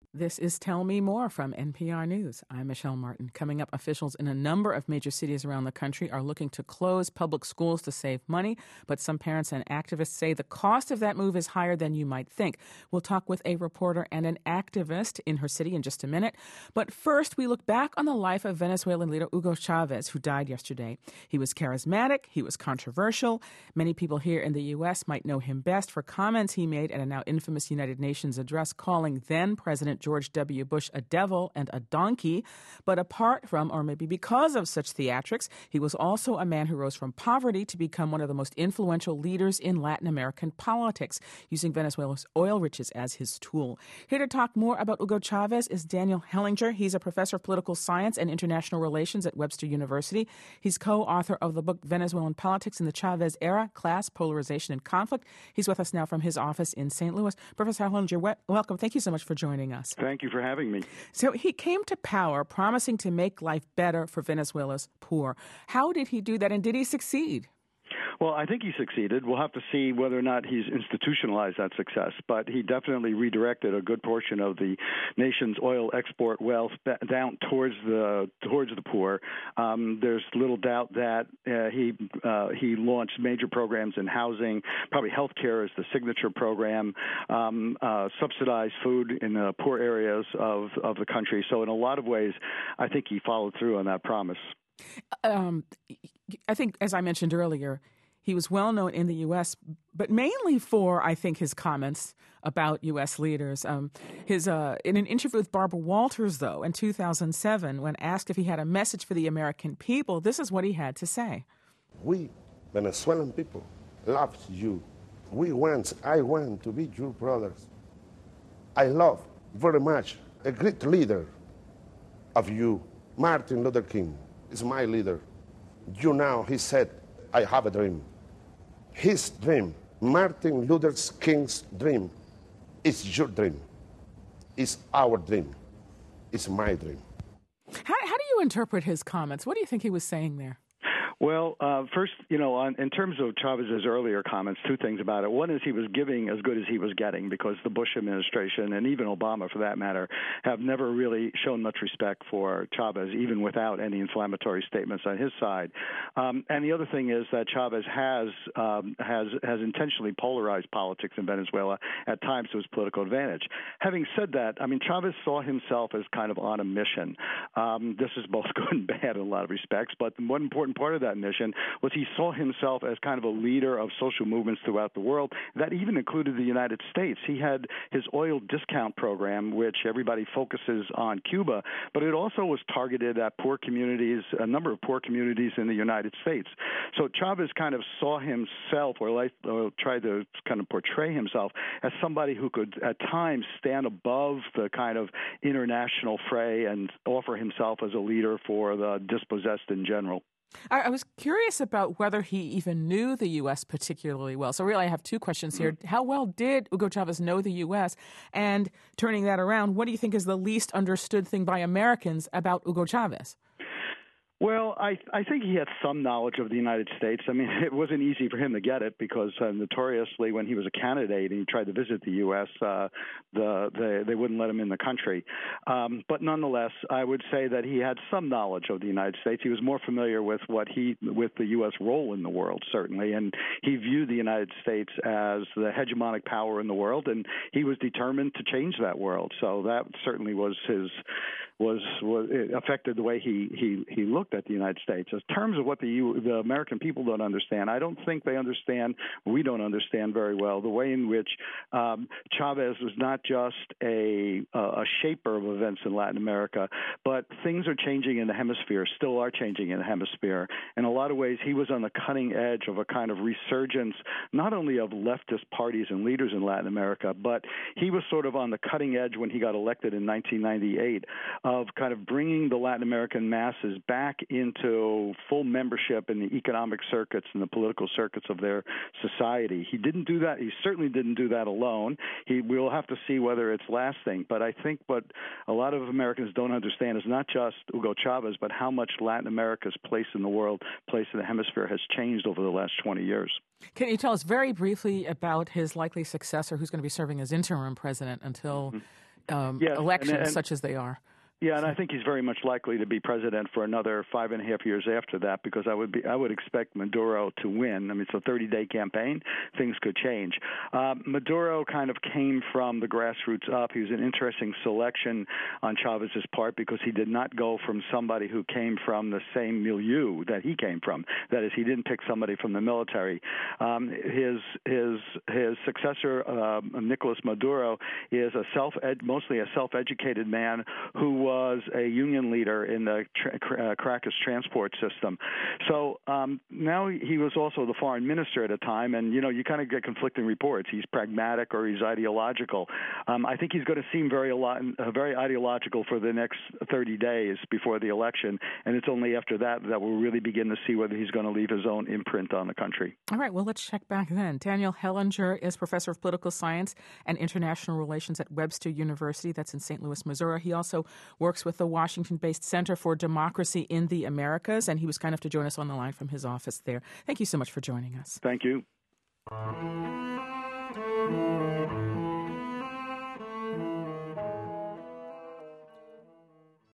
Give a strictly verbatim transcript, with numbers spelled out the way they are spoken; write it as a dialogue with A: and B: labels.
A: This is Tell Me More from N P R News. I'm Michelle Martin. Coming up, officials in a number of major cities around the country are looking to close public schools to save money, but some parents and activists say the cost of that move is higher than you might think. We'll talk with a reporter and an activist in her city in just a minute. But first, we look back on the life of Venezuelan leader Hugo Chavez, who died yesterday. He was charismatic. He was controversial. Many people here in the U S might know him best for comments he made at a now infamous United Nations address calling then-President George W. Bush a devil and a donkey. But apart from, or maybe because of such theatrics, he was also a man who rose from poverty to become one of the most influential leaders in Latin American politics, using Venezuela's oil riches as his tool. Here to talk more about Hugo Chavez is Daniel Hellinger. He's a professor of political science and international relations at Webster University. He's co-author of the book Venezuelan Politics in the Chavez Era, Class, Polarization, and Conflict. He's with us now from his office in Saint Louis. Professor Hellinger, we- welcome. Thank you so much for joining us.
B: Thank you for having me.
A: So he came to power promising to make life better for Venezuela's poor. How did he do that, and did he succeed?
B: Well, I think he succeeded. We'll have to see whether or not he's institutionalized that success, but he definitely redirected a good portion of the nation's oil export wealth down towards the towards the poor. Um, there's little doubt that uh, he uh, he launched major programs in housing, probably healthcare is the signature program, um, uh, subsidized food in the poor areas of, of the country. So in a lot of ways, I think he followed through on that promise.
A: Um, I think, as I mentioned earlier, he was well known in the U S, but mainly for, I think, his comments about U S leaders. Um, his uh, in an interview with Barbara Walters, though, in two thousand seven, when asked if he had a message for the American people, this is what he had to say.
C: We, Venezuelan people, love you. We want, I want to be your brothers. I love very much a great leader of you, Martin Luther King. Is my leader. You now, he said, I have a dream. His dream, Martin Luther King's dream, is your dream. It's our dream. It's my dream.
A: How, how do you interpret his comments? What do you think he was saying there?
B: Well, uh, first, you know, on, in terms of Chavez's earlier comments, two things about it. One is he was giving as good as he was getting, because the Bush administration, and even Obama for that matter, have never really shown much respect for Chavez, even without any inflammatory statements on his side. Um, and the other thing is that Chavez has um, has has intentionally polarized politics in Venezuela at times to his political advantage. Having said that, I mean, Chavez saw himself as kind of on a mission. Um, this is both good and bad in a lot of respects, but the one important part of that mission was he saw himself as kind of a leader of social movements throughout the world. That even included the United States. He had his oil discount program, which everybody focuses on Cuba, but it also was targeted at poor communities, a number of poor communities in the United States. So Chavez kind of saw himself, or, like, or tried to kind of portray himself as somebody who could at times stand above the kind of international fray and offer himself as a leader for the dispossessed in general.
A: I, I was curious about whether he even knew the U S particularly well. So really, I have two questions here. Mm-hmm. How well did Hugo Chavez know the U S? And turning that around, what do you think is the least understood thing by Americans about Hugo Chavez?
B: Well, I I think he had some knowledge of the United States. I mean, it wasn't easy for him to get it because uh, notoriously when he was a candidate and he tried to visit the U S, uh, the, the they wouldn't let him in the country. Um, but nonetheless, I would say that he had some knowledge of the United States. He was more familiar with what he with the U S role in the world, certainly, and he viewed the United States as the hegemonic power in the world, and he was determined to change that world. So that certainly was his was was it affected the way he he he looked at the United States. In terms of what the U, the American people don't understand, I don't think they understand, we don't understand very well, the way in which um, Chavez was not just a, a shaper of events in Latin America, but things are changing in the hemisphere, still are changing in the hemisphere. In a lot of ways, he was on the cutting edge of a kind of resurgence, not only of leftist parties and leaders in Latin America, but he was sort of on the cutting edge when he got elected in nineteen ninety-eight of kind of bringing the Latin American masses back into full membership in the economic circuits and the political circuits of their society. He didn't do that. He certainly didn't do that alone. He, we'll have to see whether it's lasting. But I think what a lot of Americans don't understand is not just Hugo Chavez, but how much Latin America's place in the world, place in the hemisphere has changed over the last twenty years.
A: Can you tell us very briefly about his likely successor who's going to be serving as interim president until mm-hmm. um,
B: yes,
A: elections
B: and, and,
A: such as they are.
B: Yeah, and I think he's very much likely to be president for another five and a half years after that, because I would be I would expect Maduro to win. I mean, it's a thirty-day campaign; things could change. Uh, Maduro kind of came from the grassroots up. He was an interesting selection on Chavez's part because he did not go from somebody who came from the same milieu that he came from. That is, he didn't pick somebody from the military. Um, his his his successor, uh, Nicolas Maduro, is a self mostly a self-educated man who was a union leader in the tra- uh, Caracas transport system. So um, now he was also the foreign minister at a time, and, you know, you kind of get conflicting reports. He's pragmatic or he's ideological. Um, I think he's going to seem very, uh, very ideological for the next thirty days before the election, and it's only after that that we'll really begin to see whether he's going to leave his own imprint on the country.
A: All right, well, let's check back then. Daniel Hellinger is professor of political science and international relations at Webster University. That's in Saint Louis, Missouri. He also works with the Washington-based Center for Democracy in the Americas, and he was kind enough to join us on the line from his office there. Thank you so much for joining us.
B: Thank you.